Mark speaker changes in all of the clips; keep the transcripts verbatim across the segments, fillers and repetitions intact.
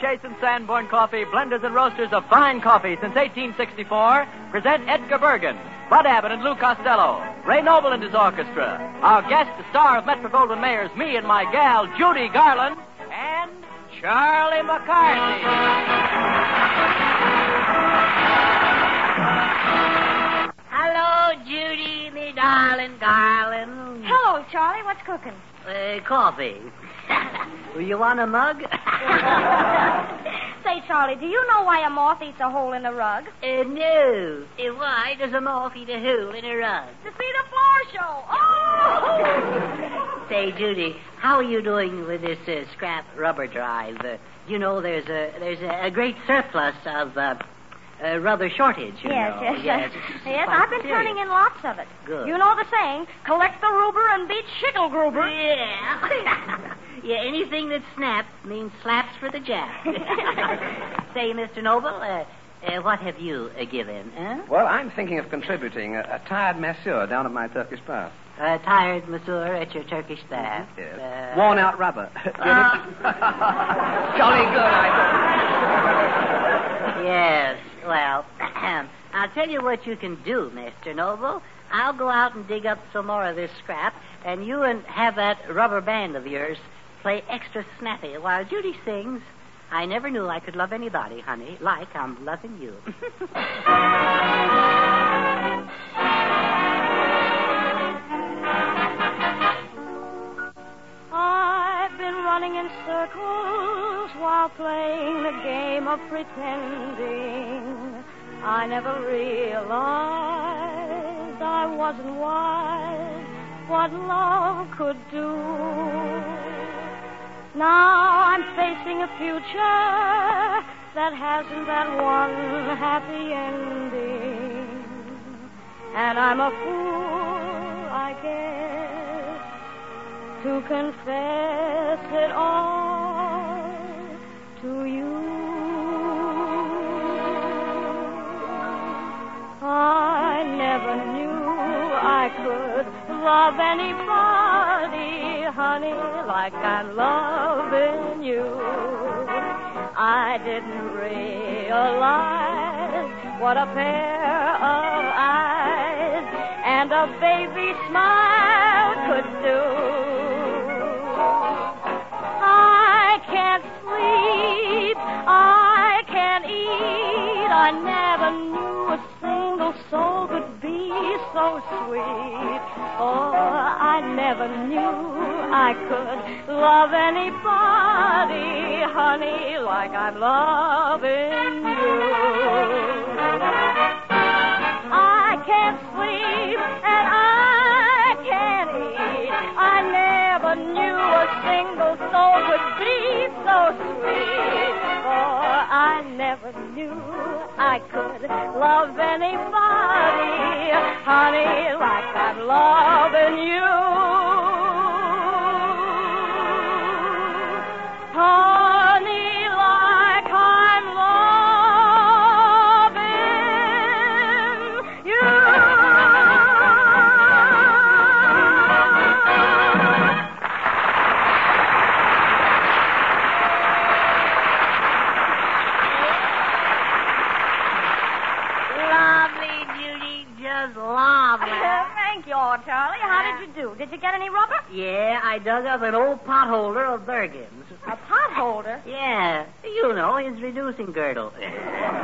Speaker 1: Chase and Sanborn Coffee, blenders and roasters of fine coffee since eighteen sixty-four, present Edgar Bergen, Bud Abbott and Lou Costello, Ray Noble and his orchestra. Our guest, the star of Metro-Goldwyn-Mayer's Me and My Gal, Judy Garland, and Charlie McCarthy.
Speaker 2: Hello, Judy, me darling, darling.
Speaker 3: Hello, Charlie. What's cooking?
Speaker 2: Uh, coffee. You want a mug?
Speaker 3: Say, Charlie, do you know why a moth eats a hole in a rug?
Speaker 2: Uh, no. Uh, why does a moth eat a hole in a rug?
Speaker 3: To see the floor show. Oh!
Speaker 2: Say, Judy, how are you doing with this uh, scrap rubber drive? Uh, you know, there's a there's a, a great surplus of uh, uh, rubber shortage. You
Speaker 3: yes,
Speaker 2: know.
Speaker 3: yes, yes,
Speaker 2: yes.
Speaker 3: yes.
Speaker 2: Quite
Speaker 3: I've been
Speaker 2: serious.
Speaker 3: turning in lots of it.
Speaker 2: Good.
Speaker 3: You know the saying: collect the ruber and beat Schickelgruber.
Speaker 2: Yeah. Yeah, anything that snaps means slaps for the jack. Say, Mister Noble, uh, uh, what have you uh, given? Huh?
Speaker 4: Well, I'm thinking of contributing a, a tired masseur down at my Turkish bath.
Speaker 2: Uh, tired masseur at your Turkish bath.
Speaker 4: Yes.
Speaker 2: Uh,
Speaker 4: Worn out rubber.
Speaker 2: Uh,
Speaker 4: Jolly good, I
Speaker 2: Yes, well, I'll tell you what you can do, Mister Noble. I'll go out and dig up some more of this scrap, and you and have that rubber band of yours play extra snappy while Judy sings. I never knew I could love anybody, honey, like I'm loving you.
Speaker 3: I've been running in circles while playing the game of pretending. I never realized I wasn't wise what love could do. Now I'm facing a future that hasn't that one happy ending. And I'm a fool, I guess, to confess it all to you. I never knew I could love anybody, honey, like I'm loving you. I didn't realize what a pair of eyes and a baby smile could do. I can't sleep, I can't eat, I never knew a single soul could be so sweet. Oh, I never knew I could love anybody, honey, like I'm loving you. I can't sleep and I can't eat. I never knew a single soul could be so sweet. Oh, I never knew I could love anybody, honey, like I'm loving you. Honey, like I'm loving you.
Speaker 2: Lovely, Judy, just lovely.
Speaker 3: Thank you, Charlie. How did you do? Did you get any rubber?
Speaker 2: Yeah, I dug up an old potholder of Bergen's.
Speaker 3: A potholder?
Speaker 2: Yeah, you know, his reducing girdle. Hey,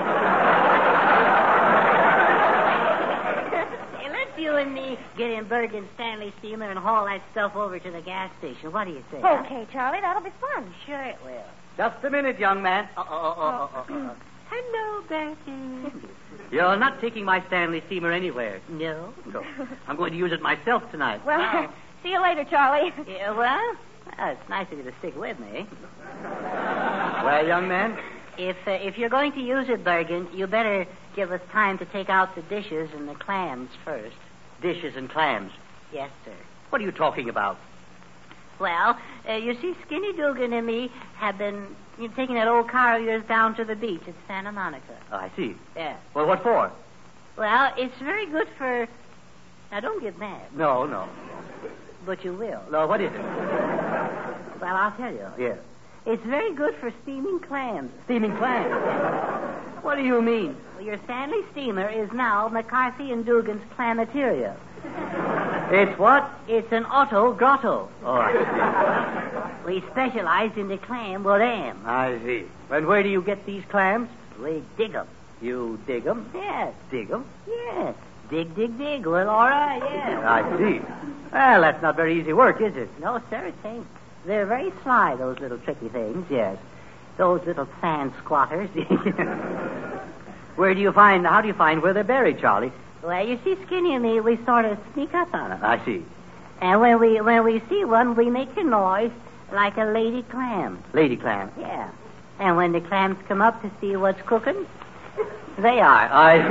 Speaker 2: let's you and me get in Bergen's Stanley steamer and haul that stuff over to the gas station. What do you say?
Speaker 3: Okay, Charlie, that'll be fun.
Speaker 2: Sure it will.
Speaker 1: Just a minute, young man.
Speaker 2: Oh, oh, oh, oh, oh, oh. Hello, Bergen.
Speaker 1: You're not taking my Stanley steamer anywhere.
Speaker 2: No?
Speaker 1: No. I'm going to use it myself tonight.
Speaker 3: Well,
Speaker 2: Oh.
Speaker 3: see you later, Charlie.
Speaker 2: Yeah, well, well, it's nice of you to stick with me.
Speaker 1: Well, young man?
Speaker 2: If uh, if you're going to use it, Bergen, you better give us time to take out the dishes and the clams first.
Speaker 1: Dishes and clams.
Speaker 2: Yes, sir.
Speaker 1: What are you talking about?
Speaker 2: Well, uh, you see, Skinny Dugan and me have been you know, taking that old car of yours down to the beach at Santa Monica.
Speaker 1: Oh, I see.
Speaker 2: Yeah.
Speaker 1: Well, what for?
Speaker 2: Well, it's very good for... Now, don't get mad.
Speaker 1: No, no.
Speaker 2: But you will.
Speaker 1: No, what is it?
Speaker 2: Well, I'll tell you.
Speaker 1: Yes.
Speaker 2: It's very good for steaming clams. Steaming clams? What do you mean? Well, your Stanley steamer is now McCarthy and Dugan's Clamateria. It's what? It's an auto grotto. Oh, I see. We specialize in the clam ram. I see. And where do you get these clams? We dig 'em. You dig 'em? Yes. Dig 'em? Yes. Dig, dig, dig. Well, all right, yes. I see. Well, that's not very easy work, is it? No, sir, it ain't. They're very sly, those little tricky things, yes. Those little sand squatters. Where do you find, how do you find where they're buried, Charlie? Well, you see, Skinny and me, we sort of sneak up on them. I see. And when we when we see one, we make a noise like a lady clam. Lady clam? Yeah. And when the clams come up to see what's cooking, they are. I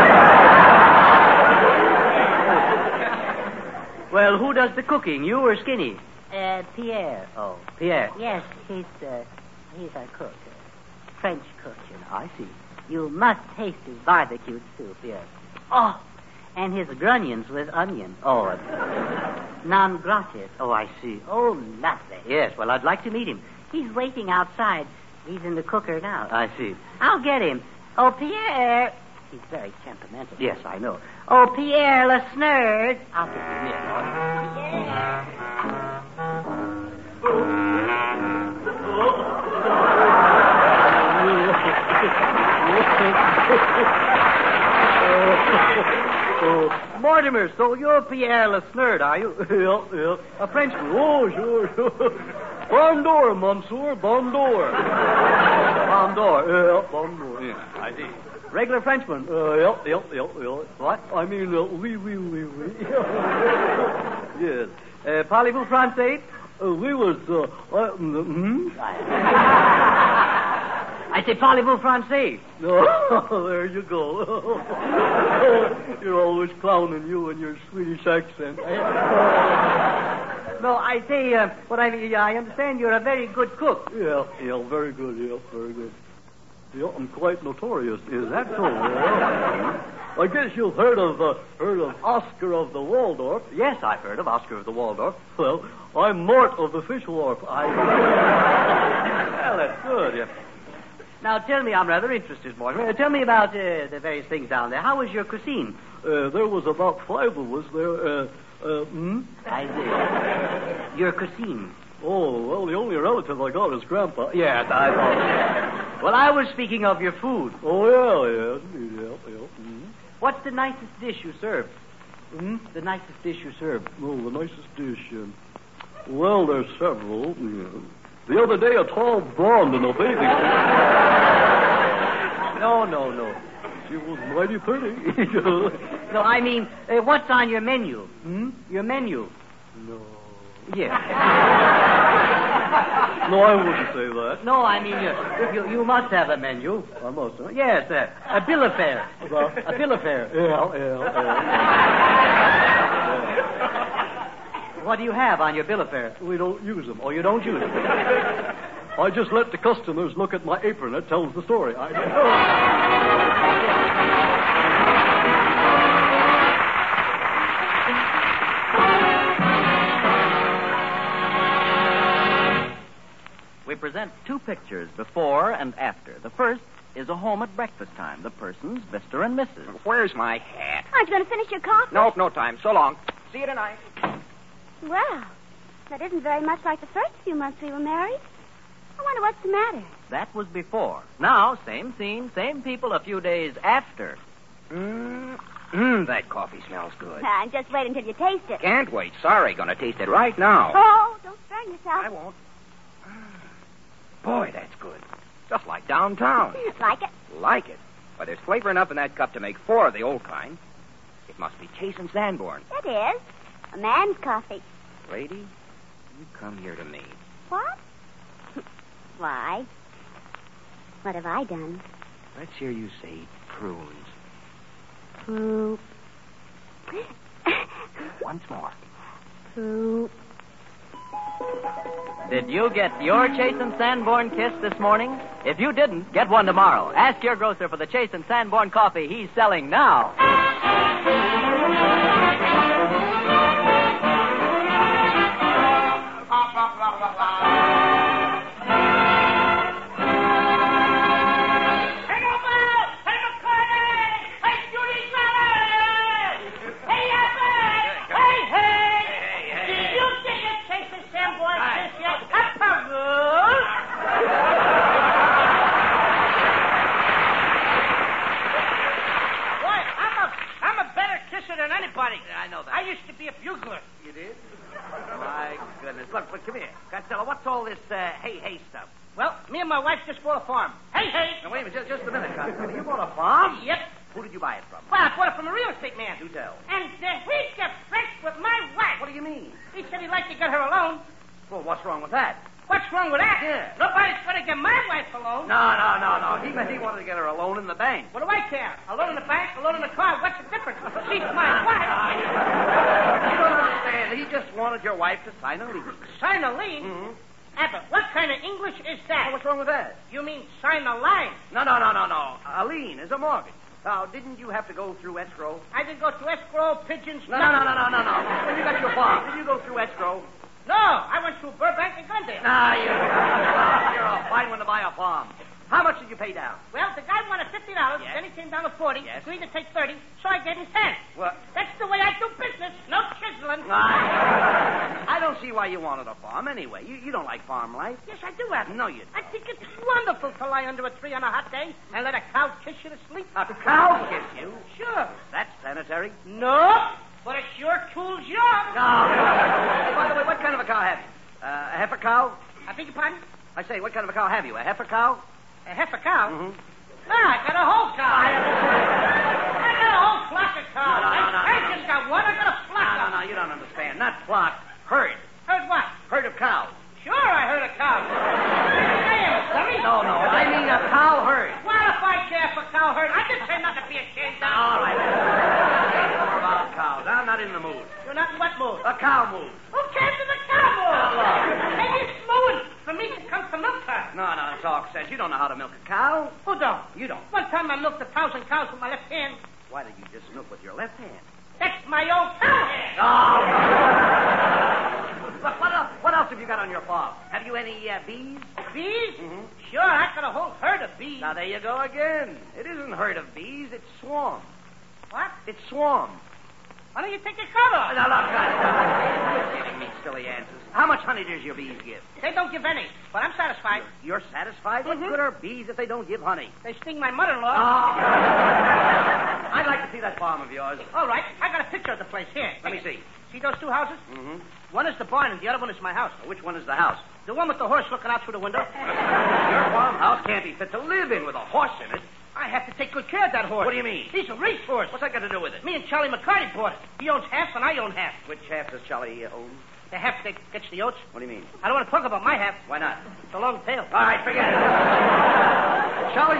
Speaker 2: see. Well, who does the cooking, you or Skinny? Uh, Pierre. Oh, Pierre. Yes, he's, uh, he's our cook. Uh, French cook, you know. I see. You must taste his barbecue soup, yes. Oh, and his grunions with onion. Oh, uh, non gratis. Oh, I see. Oh, lovely. Yes, well, I'd like to meet him. He's waiting outside. He's in the cooker now. I see. I'll get him. Oh, Pierre. He's very temperamental. Yes, I know. Oh, Pierre LeSnerd. I'll get him in. Pierre. Oh, Mortimer, so you're Pierre LeSnerd, are you? Yeah, yeah. A Frenchman. Oh, sure, sure. Bonjour, monsieur. Bonjour. Bonjour. Yeah, bonjour. Yeah, I see. Regular Frenchman. Uh, yeah, yeah, yeah, yeah. What? I mean, uh, oui, oui, oui, oui. Yes. Uh, parlez-vous français? Uh, we was, uh, uh, hmm? I say, parlez-vous français? Oh, there you go. You're always clowning, you and your Swedish accent. No, I say, uh, what I mean, I understand you're a very good cook. Yeah, yeah, very good, yeah, very good. Yeah, I'm quite notorious. Is that so? Yeah. I guess you've heard of uh, heard of Oscar of the Waldorf. Yes, I've heard of Oscar of the Waldorf. Well, I'm Mort of the Fish Wharf. I... Well, that's good, yeah. Now, tell me, I'm rather interested, Mortimer. Uh, tell me about uh, the various things down there. How was your cuisine? Uh, there was about five of us there. Uh, uh, hmm? I see. Your cuisine? Oh, well, the only relative I got is Grandpa. Yes, I thought. Well, I was speaking of your food. Oh, yeah, yeah, yeah, yeah. Mm-hmm. What's the nicest dish you serve? Hmm? The nicest dish you serve? Oh, the nicest dish, uh, well, there's several. Yeah. The other day, a tall blonde in a bathing suit. No, no, no. She was mighty pretty. No, I mean, uh, what's on your menu? Hmm? Your menu? No. Yes. No, I wouldn't say that. No, I mean, you, you, you must have a menu. I must, huh? Yes, uh, a bill of fare. Well, a bill of fare. Yeah, yeah, yeah. What do you have on your bill of fare? We don't use them. Oh, you don't use them? I just let the customers look at my apron. It tells the story. I
Speaker 1: We present two pictures, before and after. The first is a home at breakfast time. The persons, Mister and Missus
Speaker 5: Where's my hat?
Speaker 3: Aren't you going to finish your coffee?
Speaker 5: Nope, no time. So long. See you tonight.
Speaker 3: Well, that isn't very much like the first few months we were married. I wonder what's the matter.
Speaker 1: That was before. Now, same scene, same people a few days after.
Speaker 5: Mmm, mm, that coffee smells good.
Speaker 3: Uh, just wait until you taste it.
Speaker 5: Can't wait. Sorry, gonna taste it right now.
Speaker 3: Oh, don't burn yourself.
Speaker 5: I won't. Boy, that's good. Just like downtown.
Speaker 3: Like it?
Speaker 5: Like it. But there's flavor enough in that cup to make four of the old kind. It must be Chase and Sanborn.
Speaker 3: It is. A man's coffee.
Speaker 5: Lady, you come here to me.
Speaker 3: What? Why? What have I done?
Speaker 5: Let's hear you say prunes.
Speaker 3: Poop.
Speaker 5: Once more.
Speaker 3: Poop.
Speaker 1: Did you get your Chase and Sanborn kiss this morning? If you didn't, get one tomorrow. Ask your grocer for the Chase and Sanborn coffee he's selling now.
Speaker 6: but, but come here. Costello, what's all this uh, hey, hey stuff?
Speaker 7: Well, me and my wife just bought a farm. Hey, hey.
Speaker 6: Now, wait a minute, just, just a minute, Costello. You bought a farm?
Speaker 7: Yep.
Speaker 6: Who did you buy it from?
Speaker 7: Well, I bought it from a real estate man.
Speaker 6: Do tell.
Speaker 7: And uh, he got fresh with my wife.
Speaker 6: What do you mean?
Speaker 7: He said he'd like to get her alone.
Speaker 6: Well, what's wrong with that?
Speaker 7: What's wrong with that?
Speaker 6: Yeah.
Speaker 7: Nobody's going to get my wife alone.
Speaker 6: No, no, no, no. He meant he wanted to get her a loan in the bank.
Speaker 7: What do I care? A loan in the bank, a loan in the car. What's the difference? She's my wife.
Speaker 6: You don't understand. He just wanted your wife to sign a lease.
Speaker 7: Sign a lien?
Speaker 6: Mm-hmm.
Speaker 7: Abbott, what kind of English is that?
Speaker 6: Oh, what's wrong with that?
Speaker 7: You mean sign a line?
Speaker 6: No, no, no, no, no. A lien is a mortgage. Now, didn't you have to go through escrow?
Speaker 7: I didn't go through escrow, pigeons,
Speaker 6: No, no, no, no, no, no, no. When you got your farm, did you go through escrow?
Speaker 7: No, I went through Burbank and Glendale.
Speaker 6: Nah, you, you're a fine one to buy a farm. How much did you pay down?
Speaker 7: Well, the guy wanted fifty dollars,
Speaker 6: Yes.
Speaker 7: then he came down to forty,
Speaker 6: Yes.
Speaker 7: agreed to take thirty, so I gave him ten.
Speaker 6: What?
Speaker 7: That's the way I do business. No chiseling.
Speaker 6: I, I don't see why you wanted a farm anyway. You, you don't like farm life.
Speaker 7: Yes, I do, Abbott.
Speaker 6: No, you don't.
Speaker 7: I think it's wonderful to lie under a tree on a hot day and let a cow kiss you to sleep.
Speaker 6: A cow kiss you?
Speaker 7: Sure.
Speaker 6: That's sanitary.
Speaker 7: No, but it sure cools you off.
Speaker 6: No. Hey, by the way, what kind of a cow have you? Uh, a heifer cow?
Speaker 7: I beg your pardon?
Speaker 6: I say, what kind of a cow have you? A heifer cow?
Speaker 7: A heifer cow?
Speaker 6: Mm-hmm.
Speaker 7: No, I got a whole cow. I, I got a whole flock of cows.
Speaker 6: No, no, no, no,
Speaker 7: I
Speaker 6: no,
Speaker 7: just got one. I got a flock
Speaker 6: No,
Speaker 7: of
Speaker 6: no, no, you don't understand. Not flock. Herd.
Speaker 7: Heard what?
Speaker 6: Herd of cows.
Speaker 7: Sure, I heard a cow. I am sorry.
Speaker 6: No, no, I mean a cow herd.
Speaker 7: Well, if I care for cow herd, I just say nothing to be ashamed of.
Speaker 6: All right. More about cows. I'm not in the mood.
Speaker 7: You're not in what mood?
Speaker 6: A cow mood.
Speaker 7: Who cares for the cow mood?
Speaker 6: Hello.
Speaker 7: Maybe it's mooing for me to come to milk her.
Speaker 6: No, no, talk sense. You don't know how to milk a cow.
Speaker 7: Who don't?
Speaker 6: You don't.
Speaker 7: One time I milked a thousand cows with my left hand.
Speaker 6: Why did you just milk with your left hand?
Speaker 7: That's my old cow hand.
Speaker 6: Oh. Look, what else, what else have you got on your farm? Have you any uh, bees?
Speaker 7: Bees?
Speaker 6: Mm-hmm.
Speaker 7: Sure, I got a whole herd of bees.
Speaker 6: Now, there you go again. It isn't herd of bees. It's swarm.
Speaker 7: What?
Speaker 6: It's swarm.
Speaker 7: Why don't you take your coat off?
Speaker 6: Now, look, you're giving me silly answers. How much honey does your bees give?
Speaker 7: They don't give any, but I'm satisfied.
Speaker 6: You're satisfied? What
Speaker 7: Mhm.
Speaker 6: good are bees if they don't give honey?
Speaker 7: They sting my mother-in-law.
Speaker 6: Oh. I'd like to see that farm of yours.
Speaker 7: All right, I got a picture of the place here.
Speaker 6: Let me see.
Speaker 7: See those two houses?
Speaker 6: Mm-hmm.
Speaker 7: One is the barn and the other one is my house.
Speaker 6: Which one is the house?
Speaker 7: The one with the horse looking out through the window.
Speaker 6: Your farmhouse can't be fit to live in with a horse in it.
Speaker 7: I have to take good care of that horse.
Speaker 6: What do you mean?
Speaker 7: He's a racehorse.
Speaker 6: What's that got to do with it?
Speaker 7: Me and Charlie McCarty bought it. He owns half and I own half.
Speaker 6: Which half does Charlie uh, own?
Speaker 7: The half that gets the oats.
Speaker 6: What do you mean?
Speaker 7: I don't want to talk about my half.
Speaker 6: Why not?
Speaker 7: It's a long tail.
Speaker 6: All right, forget it. Charlie.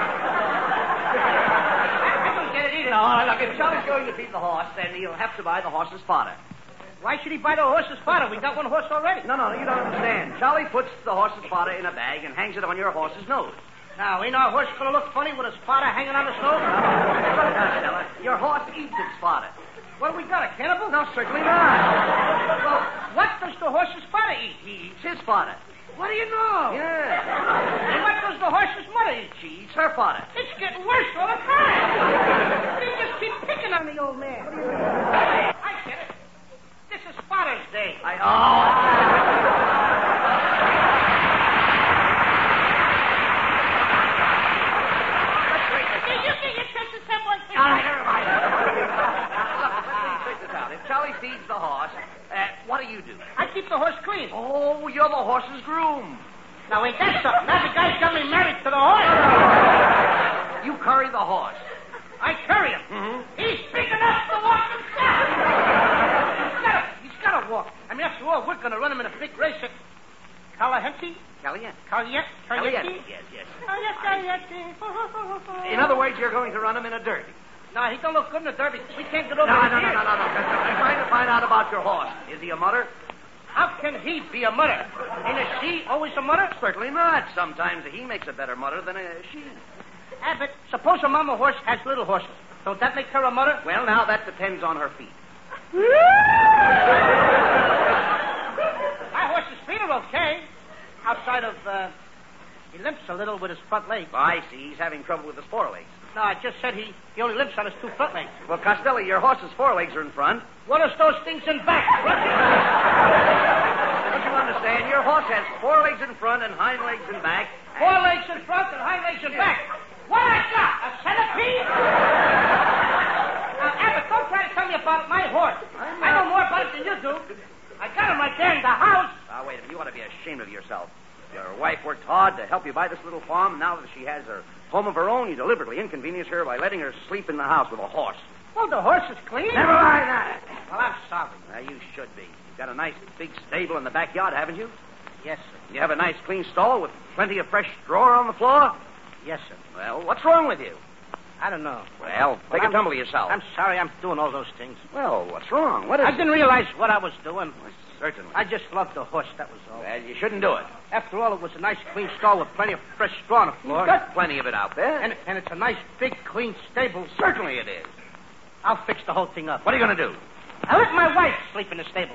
Speaker 7: I don't get it either.
Speaker 6: No, look, if Charlie's going to feed the horse, then he'll have to buy the horse's fodder.
Speaker 7: Why should he buy the horse's fodder? We got one horse already.
Speaker 6: No, no, you don't understand. Charlie puts the horse's fodder in a bag and hangs it on your horse's nose.
Speaker 7: Now, ain't our horse going to look funny with his fodder hanging on his nose?
Speaker 6: Costello, your horse eats its fodder.
Speaker 7: What have we got, a cannibal?
Speaker 6: No, certainly not.
Speaker 7: Well, what does the horse's fodder eat?
Speaker 6: He eats his fodder.
Speaker 7: What do you know?
Speaker 6: Yeah.
Speaker 7: And what does the horse's mother eat?
Speaker 6: She eats her fodder.
Speaker 7: It's getting worse all the time. They just keep picking on the old man. I get it. This is Father's Day.
Speaker 6: I oh.
Speaker 7: You get your sense of someone.
Speaker 6: All right, never mind. Look, let me check this out. If Charlie feeds the horse, uh, what do you do?
Speaker 7: I keep the horse clean.
Speaker 6: Oh, you're the horse's groom.
Speaker 7: Now, ain't that something? Now the guy's got me married to the horse.
Speaker 6: You curry the horse.
Speaker 7: I carry him.
Speaker 6: Mm-hmm.
Speaker 7: He's big enough to walk himself. He's got to, he's got to walk. I mean, after all, we're going to run him in a big race at Caliente?
Speaker 6: Caliente.
Speaker 7: Caliente?
Speaker 6: Caliente. Yes, yes.
Speaker 7: Caliente.
Speaker 6: In other words, you're going to run him in a derby.
Speaker 7: No, he don't look good in the derby. We can't get over
Speaker 6: No,
Speaker 7: his
Speaker 6: no, no,
Speaker 7: ears.
Speaker 6: no, no, no. I'm trying to find out about your horse. Is he a mutter?
Speaker 7: How can he be a mutter? Ain't a she always a mutter?
Speaker 6: Certainly not. Sometimes he makes a better mutter than a she.
Speaker 7: Abbott, suppose a mama horse has little horses. Don't that make her a mutter?
Speaker 6: Well, now that depends on her feet.
Speaker 7: My horse's feet are okay. Outside of, uh, he limps a little with his front legs.
Speaker 6: I see. He's having trouble with his forelegs.
Speaker 7: No, I just said he, he only limps on his two front legs.
Speaker 6: Well, Costello, your horse's forelegs are in front.
Speaker 7: What is those things in back?
Speaker 6: Don't you understand? Your horse has forelegs in front and hind legs in back.
Speaker 7: Four legs in front and hind legs in back. What I got? A centipede? Now, Abbott, don't try to tell me about my horse. I know more about it than you do. I got him right there in the house.
Speaker 5: Now, wait a minute. You ought to be ashamed of yourself. Your wife worked hard to help you buy this little farm, and now that she has her home of her own, you deliberately inconvenience her by letting her sleep in the house with a horse.
Speaker 7: Well, the horse is clean.
Speaker 5: Never mind that.
Speaker 7: Well, I'm sorry.
Speaker 5: Now, you should be. You've got a nice big stable in the backyard, haven't you?
Speaker 7: Yes, sir.
Speaker 5: You have a nice clean stall with plenty of fresh straw on the floor?
Speaker 7: Yes, sir.
Speaker 5: Well, what's wrong with you?
Speaker 7: I don't know.
Speaker 5: Well, take
Speaker 7: I'm,
Speaker 5: a tumble yourself.
Speaker 7: I'm sorry I'm doing all those things.
Speaker 5: Well, what's wrong? What is
Speaker 7: I didn't realize what I was doing.
Speaker 5: Well, certainly.
Speaker 7: I just loved the horse, that was all.
Speaker 5: Well, you shouldn't do it.
Speaker 7: After all, it was a nice clean stall with plenty of fresh straw on the floor.
Speaker 5: You've got plenty of it out there.
Speaker 7: And, and it's a nice, big, clean stable.
Speaker 5: Certainly it is.
Speaker 7: I'll fix the whole thing up.
Speaker 5: What are you going to do?
Speaker 7: I'll let my wife sleep in the stable.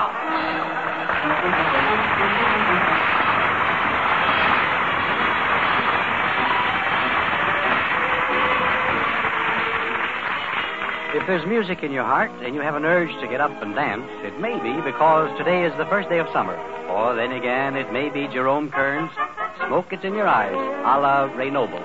Speaker 4: If there's music in your heart and you have an urge to get up and dance, it may be because today is the first day of summer. Or then again, it may be Jerome Kern's Smoke It's in Your Eyes, a la Ray Noble.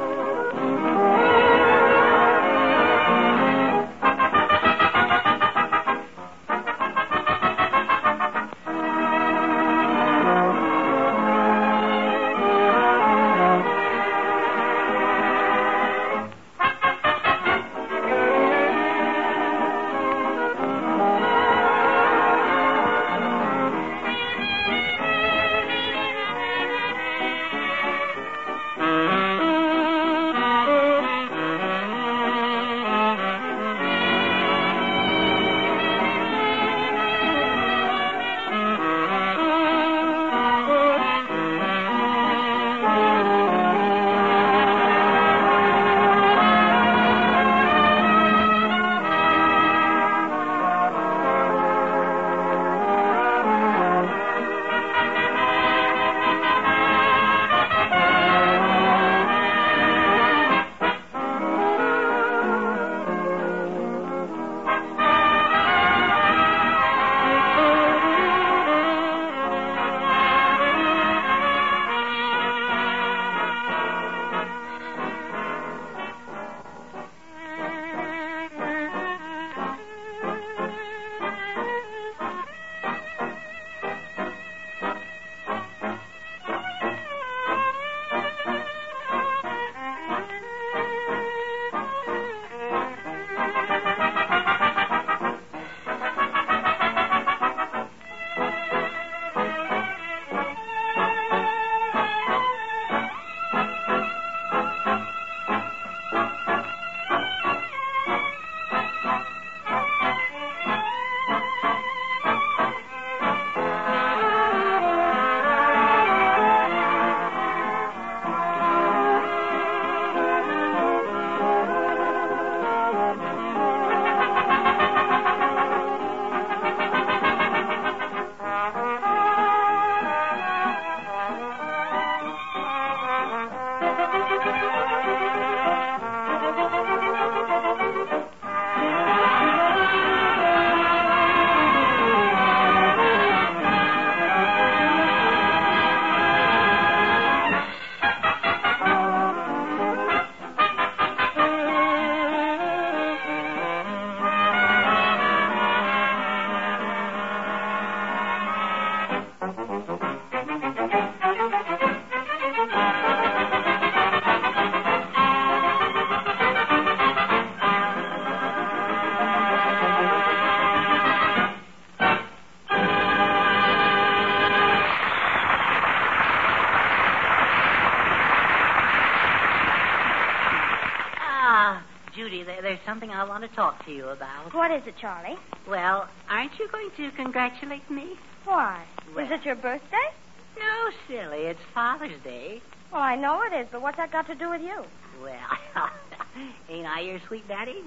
Speaker 2: Judy, there, there's something I want to talk to you about.
Speaker 3: What is it, Charlie?
Speaker 2: Well, aren't you going to congratulate me?
Speaker 3: Why?
Speaker 2: Well-
Speaker 3: Is it your birthday?
Speaker 2: No, silly. It's Father's Day.
Speaker 3: Well, I know it is, but what's that got to do with you?
Speaker 2: Well, ain't I your sweet daddy?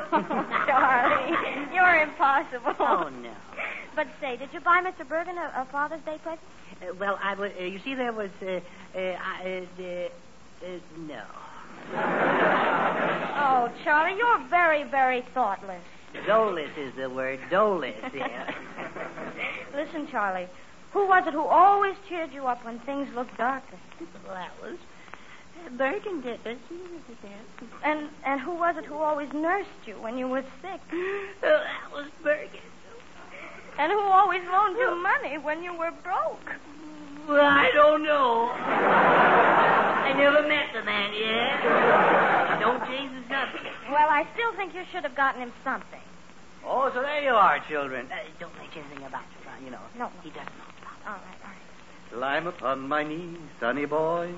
Speaker 3: Charlie, you're impossible.
Speaker 2: Oh, no.
Speaker 3: But say, did you buy Mister Bergen a, a Father's Day present?
Speaker 2: Uh, well, I would. Uh, you see, there was. Uh, uh, I, uh, uh, uh, no.
Speaker 3: Oh, Charlie, you're very, very thoughtless.
Speaker 2: Dolus is the word. Dolus, yeah.
Speaker 3: Listen, Charlie, who was it who always cheered you up when things looked darkest?
Speaker 2: Well, that was uh, Bergen did it.
Speaker 3: And and who was it who always nursed you when you were sick?
Speaker 2: Well, that was Bergen.
Speaker 3: And who always loaned you money when you were broke?
Speaker 2: Well, I don't know. I never met the man yet. Don't change the subject.
Speaker 3: Well, I still think you should have gotten him something.
Speaker 4: Oh, so there you are, children.
Speaker 2: Uh, don't mention anything about your son, you know.
Speaker 3: No, no.
Speaker 2: He doesn't know about it.
Speaker 3: All right, all right.
Speaker 4: Till I'm upon my knees, sonny boy.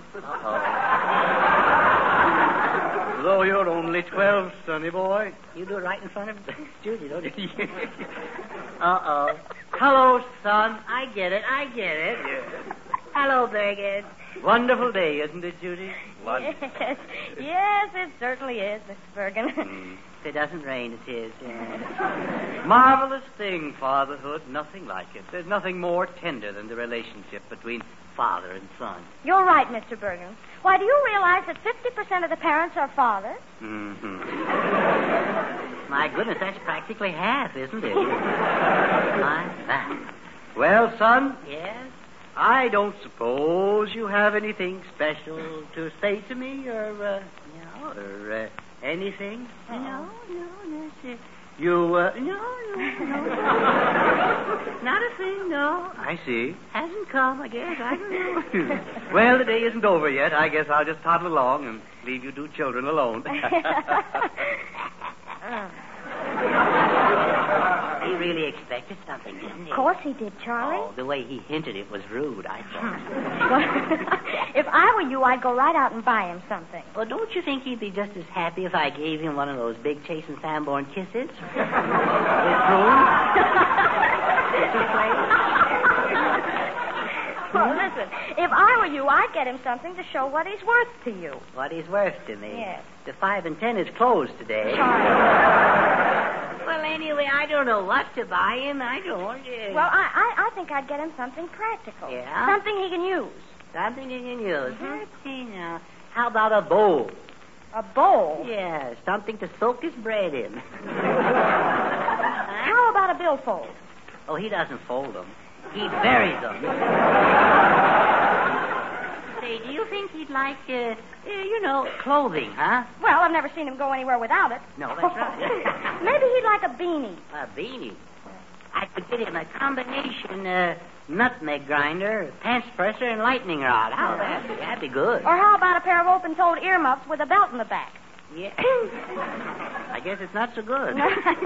Speaker 4: Though you're only twelve, sonny boy.
Speaker 2: You do it right in front of Judy, don't you? Uh-oh. Hello, son. I get it. I get it. Hello, Bergen.
Speaker 4: Wonderful day, isn't it, Judy?
Speaker 3: Yes, yes, it certainly is, Miss Bergen.
Speaker 4: Mm.
Speaker 2: If it doesn't rain, it is. Yeah.
Speaker 4: Marvelous thing, fatherhood. Nothing like it. There's nothing more tender than the relationship between father and son.
Speaker 3: You're right, Mister Bergen. Why, do you realize that fifty percent of the parents are fathers?
Speaker 4: Mm-hmm.
Speaker 2: My goodness, that's practically half, isn't it? My, that.
Speaker 4: Well, son,
Speaker 2: Yes?
Speaker 4: I don't suppose you have anything special to say to me, or, uh,
Speaker 2: No.
Speaker 4: or uh, anything?
Speaker 2: No, no, no, sir.
Speaker 4: You, uh...
Speaker 2: No, no, no. Not a thing, no.
Speaker 4: I see.
Speaker 2: Hasn't come, I guess. I don't know.
Speaker 4: Well, the day isn't over yet. I guess I'll just toddle along and leave you two children alone.
Speaker 2: He really expected something, didn't he?
Speaker 3: Of course he did, Charlie.
Speaker 2: Oh, the way he hinted it was rude, I thought.
Speaker 3: If I were you, I'd go right out and buy him something.
Speaker 2: Well, don't you think he'd be just as happy if I gave him one of those big Chase and Sanborn kisses?
Speaker 3: Well, listen, if I were you, I'd get him something to show what he's worth to you.
Speaker 2: What he's worth to me.
Speaker 3: Yes.
Speaker 2: The five and ten is closed today.
Speaker 3: Charlie.
Speaker 2: Well, anyway, I don't know what to buy him. I don't. Uh...
Speaker 3: Well, I, I, I think I'd get him something practical.
Speaker 2: Yeah?
Speaker 3: Something he can use.
Speaker 2: Something he can use.
Speaker 3: Mm-hmm.
Speaker 2: Let's see now. How about a bowl?
Speaker 3: A bowl?
Speaker 2: Yeah, something to soak his bread in.
Speaker 3: How about a billfold?
Speaker 2: Oh, he doesn't fold them. He buries them. Say, do you think he'd like, uh, uh, you know, clothing, huh?
Speaker 3: Well, I've never seen him go anywhere without it.
Speaker 2: No, that's right.
Speaker 3: Maybe he'd like a beanie.
Speaker 2: A beanie. I could get him a combination uh, nutmeg grinder, pants presser, and lightning rod. How that be? That'd be good.
Speaker 3: Or how about a pair of open-toed earmuffs with a belt in the back?
Speaker 2: Yeah. I guess it's not so good.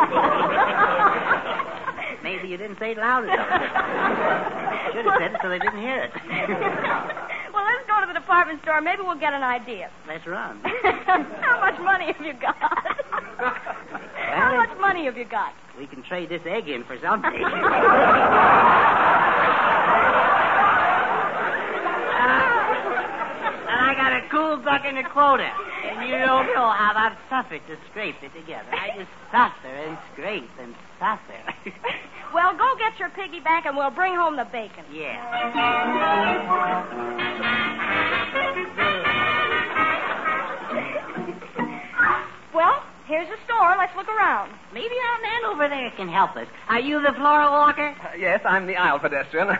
Speaker 2: Maybe you didn't say it loud enough. Should have said it so they didn't hear it.
Speaker 3: Well, let's go to the department store. Maybe we'll get an idea.
Speaker 2: Let's run.
Speaker 3: How much money have you got? How much money have you got?
Speaker 2: We can trade this egg in for something. uh, and I got a cool buck in the quota. And you don't know how I've suffered to scrape it together. I just suffer and scrape and suffer.
Speaker 3: Well, go get your piggy bank and we'll bring home the bacon.
Speaker 2: Yeah.
Speaker 3: Well, here's the store. Let's look around.
Speaker 2: Maybe our man over there can help us. Are you the floral walker?
Speaker 6: Uh, yes, I'm the aisle pedestrian.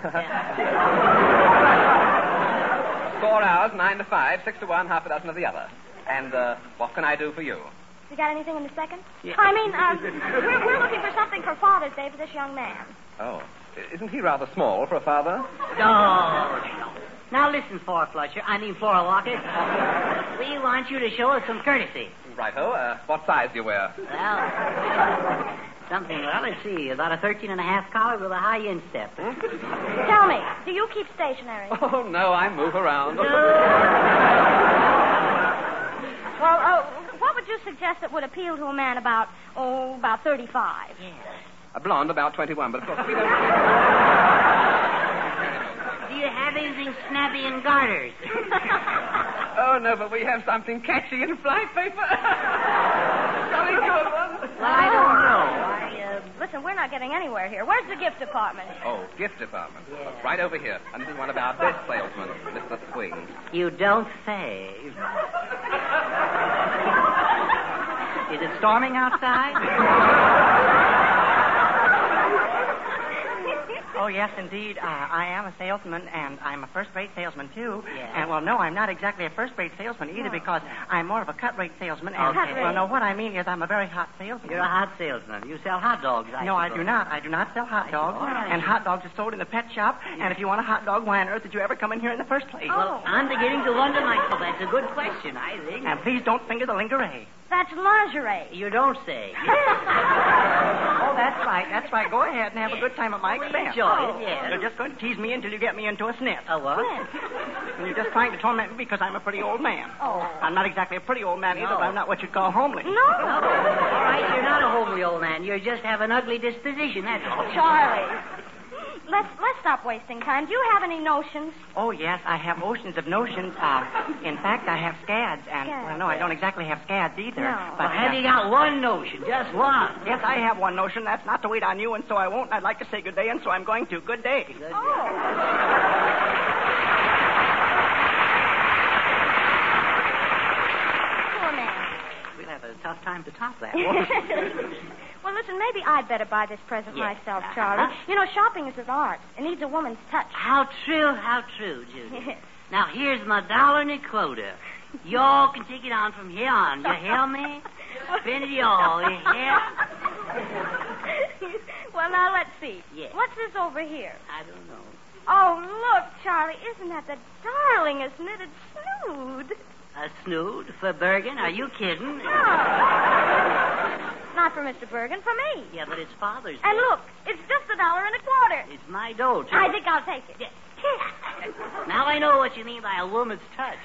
Speaker 6: Store hours, nine to five, six to one, half a dozen of the other. And uh, what can I do for you?
Speaker 3: You got anything in the second?
Speaker 2: Yeah.
Speaker 3: I mean, um, we're, we're looking for something for Father's Day for this young man.
Speaker 6: Oh, isn't he rather small for a father?
Speaker 2: No, no. Now listen, Four Flusher. I mean, Floral Walker. We want you to show us some courtesy.
Speaker 6: Righto. Uh, what size do you wear?
Speaker 2: Well, something, well, let's see. About a thirteen and a half collar with a high instep. Huh?
Speaker 3: Tell me, do you keep stationery?
Speaker 6: Oh, no, I move around.
Speaker 2: No.
Speaker 3: Well, uh, what would you suggest that would appeal to a man about, oh, about thirty-five?
Speaker 2: Yeah.
Speaker 6: A blonde, about twenty-one, but of course we don't...
Speaker 2: Do you have anything snappy in garters?
Speaker 6: Oh, no, but we have something catchy in fly paper. Jolly good one.
Speaker 2: Well, I don't know. I, uh...
Speaker 3: Listen, we're not getting anywhere here. Where's the gift department?
Speaker 6: Oh, gift department.
Speaker 2: Yeah.
Speaker 6: Right over here. And this is one of our best salesmen, Mister Swing.
Speaker 2: You don't say. Is it storming outside? Oh,
Speaker 8: yes, indeed. Uh, I am a salesman, and I'm a first-rate salesman, too.
Speaker 2: Yes.
Speaker 8: And, well, no, I'm not exactly a first-rate salesman either
Speaker 2: No.
Speaker 8: because I'm more of a cut-rate salesman. And,
Speaker 2: Okay.
Speaker 8: well, no, what I mean is I'm a very hot salesman.
Speaker 2: You're a hot salesman. You sell hot dogs, I
Speaker 8: No, I
Speaker 2: suppose.
Speaker 8: do not. I do not sell hot dogs.
Speaker 2: All right.
Speaker 8: And hot dogs are sold in the pet shop. And if you want a hot dog, why on earth did you ever come in here in the first place?
Speaker 2: Well, I'm beginning to wonder myself. That's a good question, I think.
Speaker 8: And please don't finger the lingerie.
Speaker 3: That's lingerie.
Speaker 2: You don't say.
Speaker 8: Oh, that's right. That's right. Go ahead and have a good time at my expense.
Speaker 2: enjoy it, yes.
Speaker 8: You're just going to tease me until you get me into a sniff.
Speaker 2: A what?
Speaker 8: And you're just trying to torment me because I'm a pretty old man.
Speaker 3: Oh.
Speaker 8: I'm not exactly a pretty old man either,
Speaker 2: No.
Speaker 8: but I'm not what you'd call homely.
Speaker 3: No.
Speaker 2: All right, you're not a homely old man. You just have an ugly disposition, that's all.
Speaker 3: Charlie. Let's let's stop wasting time. Do you have any notions?
Speaker 8: Oh, yes, I have oceans of notions. Uh, in fact, I have scads. And,
Speaker 3: Scads.
Speaker 8: well, no, I don't exactly have scads either.
Speaker 3: No.
Speaker 8: But,
Speaker 2: Well, have
Speaker 8: uh,
Speaker 2: you got one notion? Just one.
Speaker 8: Yes, I have one notion. That's not to wait on you, and so I won't. I'd like to say good day, and so I'm going to. Good day.
Speaker 2: Good.
Speaker 3: Oh. Poor man.
Speaker 8: We'll have a tough time to top that, won't we?
Speaker 3: Well, listen, maybe I'd better buy this present
Speaker 2: Yes.
Speaker 3: myself,
Speaker 2: Uh-huh.
Speaker 3: Charlie. You know, shopping is an art. It needs a woman's touch.
Speaker 2: How true, how true, Judy. Now, here's my dollar and a quota. Y'all can take it on from here on. You hear me? Spend it all, you hear?
Speaker 3: Well, now, let's see.
Speaker 2: Yes.
Speaker 3: What's this over here?
Speaker 2: I don't know.
Speaker 3: Oh, look, Charlie, isn't that the darlingest knitted snood?
Speaker 2: A snood for Bergen? Are you kidding?
Speaker 3: No. Not for Mister Bergen, for me.
Speaker 2: Yeah, but it's Father's Day.
Speaker 3: And look, it's just a dollar and a quarter.
Speaker 2: It's my dough, too.
Speaker 3: I think I'll take it.
Speaker 2: Yeah. Now I know what you mean by a woman's touch.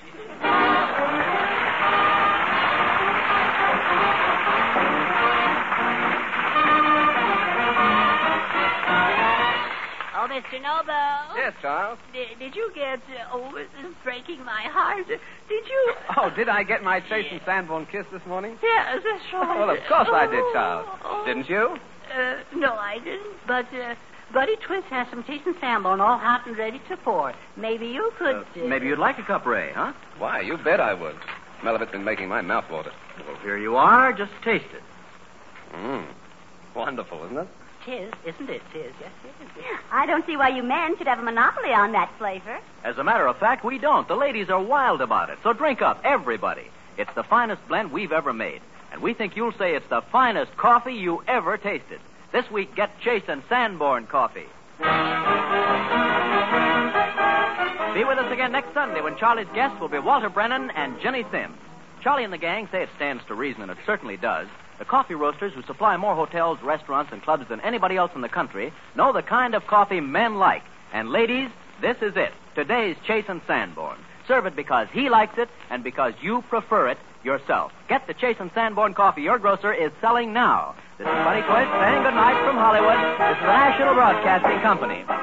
Speaker 2: Oh, Mister Noble.
Speaker 6: Yes, Charles.
Speaker 2: Did, did you get uh, over this breaking my heart? Did you?
Speaker 6: Oh, did I get my Chase and Sanborn kiss this morning?
Speaker 2: Yes, that's right.
Speaker 6: Well, of course I did, Charles.
Speaker 2: Oh.
Speaker 6: Didn't you?
Speaker 2: Uh, no, I didn't. But uh, Buddy Twist has some Chase and Sanborn all hot and ready to pour. Maybe you could.
Speaker 5: Uh,
Speaker 2: Uh,
Speaker 5: maybe you'd like a cup, Ray, huh?
Speaker 6: Why, you bet I would. Smell of it's been making my mouth water.
Speaker 5: Well, here you are. Just taste it.
Speaker 6: Mmm. Wonderful, isn't it?
Speaker 2: Tis, isn't it? Tis, yes, it is.
Speaker 3: I don't see why you men should have a monopoly on that flavor.
Speaker 1: As a matter of fact, we don't. The ladies are wild about it. So drink up, everybody. It's the finest blend we've ever made. And we think you'll say it's the finest coffee you ever tasted. This week, get Chase and Sanborn coffee. Be with us again next Sunday when Charlie's guests will be Walter Brennan and Jenny Sims. Charlie and the gang say it stands to reason, and it certainly does. The coffee roasters who supply more hotels, restaurants, and clubs than anybody else in the country know the kind of coffee men like. And ladies, this is it. Today's Chase and Sanborn. Serve it because he likes it and because you prefer it yourself. Get the Chase and Sanborn coffee your grocer is selling now. This is Buddy Twist saying good night from Hollywood. This is the National Broadcasting Company.